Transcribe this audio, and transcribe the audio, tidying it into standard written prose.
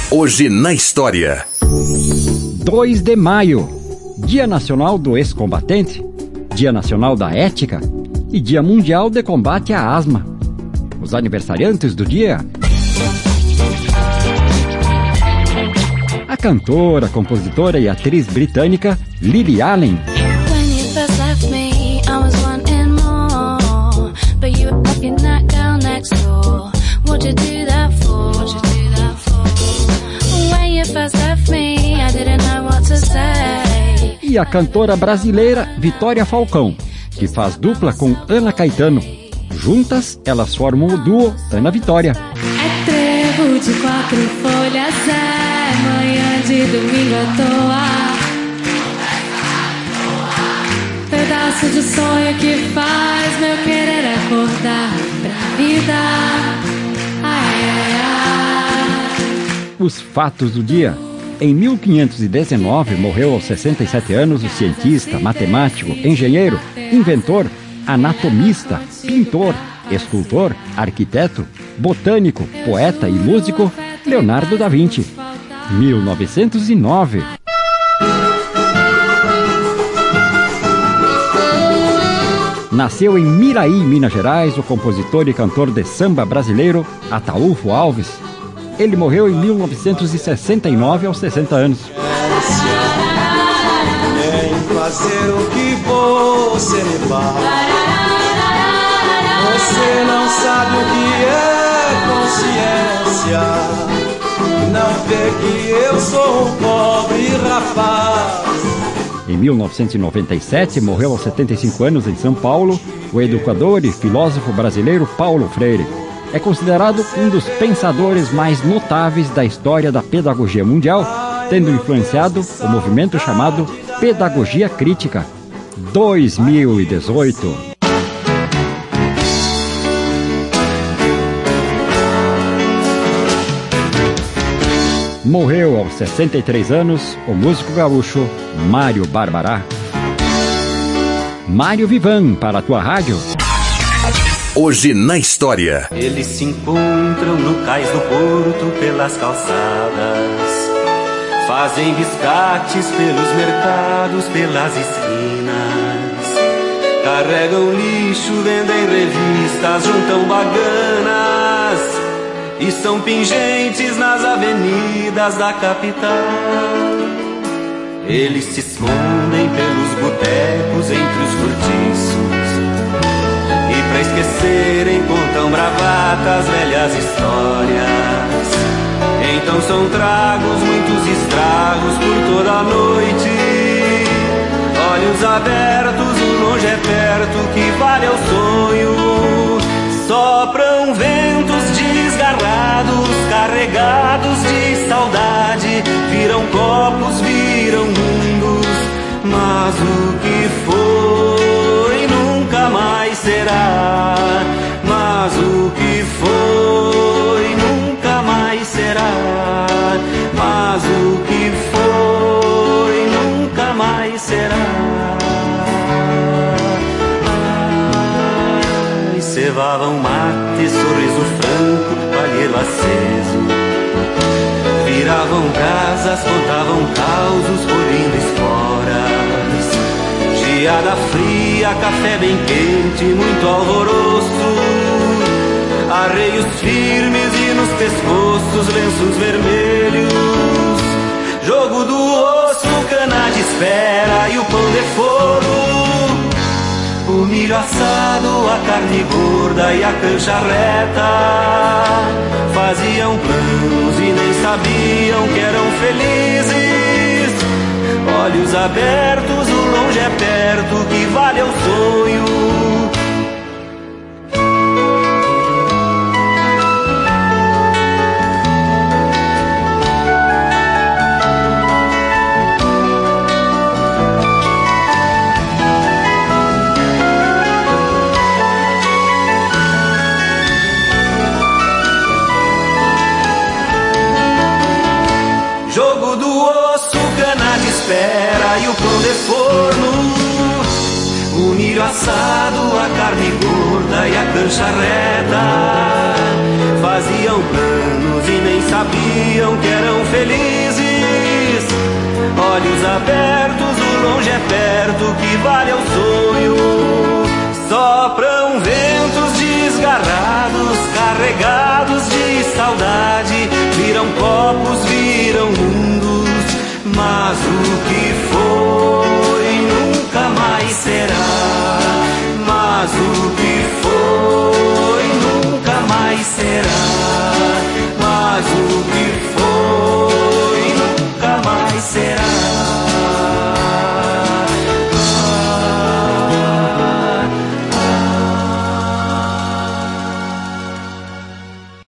Hoje na história. 2 de maio, Dia Nacional do Ex-Combatente, Dia Nacional da Ética e Dia Mundial de Combate à Asma. Os aniversariantes do dia: a cantora, compositora e atriz britânica Lily Allen. E a cantora brasileira Vitória Falcão, que faz dupla com Ana Caetano. Juntas, elas formam o duo Ana Vitória. É trevo de 4 folhas, é manhã de domingo à toa. Pedaço de sonho que faz meu querer acordar pra vida. Ai, ai, ai. Os fatos do dia. Em 1519, morreu aos 67 anos o cientista, matemático, engenheiro, inventor, anatomista, pintor, escultor, arquiteto, botânico, poeta e músico Leonardo da Vinci. 1909. Nasceu em Miraí, Minas Gerais, o compositor e cantor de samba brasileiro Ataúfo Alves. Ele morreu em 1969, aos 60 anos. Nem fazer o que você me faz. Você não sabe o que é consciência. Não vê que eu sou um pobre rapaz. Em 1997, morreu aos 75 anos em São Paulo o educador e filósofo brasileiro Paulo Freire. É considerado um dos pensadores mais notáveis da história da pedagogia mundial, tendo influenciado o movimento chamado Pedagogia Crítica. 2018. Morreu aos 63 anos o músico gaúcho Mário Barbará. Mário Vivan, para a tua rádio. Hoje na história. Eles se encontram no cais do porto pelas calçadas, fazem biscates pelos mercados, pelas esquinas, carregam lixo, vendem revistas, juntam baganas e são pingentes nas avenidas da capital. Eles se escondem pelos botecos entre os cortiços, pra esquecerem contam bravatas, velhas histórias. Então são tragos, muitos estragos por toda a noite. Olhos abertos, o longe é perto, que vale ao sonho. Sopram ventos desgarrados, carregados de saudade. Viram copos, viram mundos, mas o que foi nunca mais será. Mas o que foi nunca mais será. Mas o que foi nunca mais será. Ai, cevavam mate, sorriso franco, palheiro aceso. Viravam casas, contavam causos, colhendo esporas. Geada fria, café bem quente, muito alvoroço. Arreios firmes e nos pescoços lenços vermelhos. Jogo do osso, cana de espera e o pão de forno. O milho assado, a carne gorda e a cancha reta. Faziam planos e nem sabiam que eram felizes. Olhos abertos, o longe é perto, que vale ao sonho. Jogo do osso, cana de espera e o pão de forno. O milho assado, a carne gorda e a cancha reta. faziam planos e nem sabiam que eram felizes. Olhos abertos, o longe é perto, que vale ao sonho. Sopram vento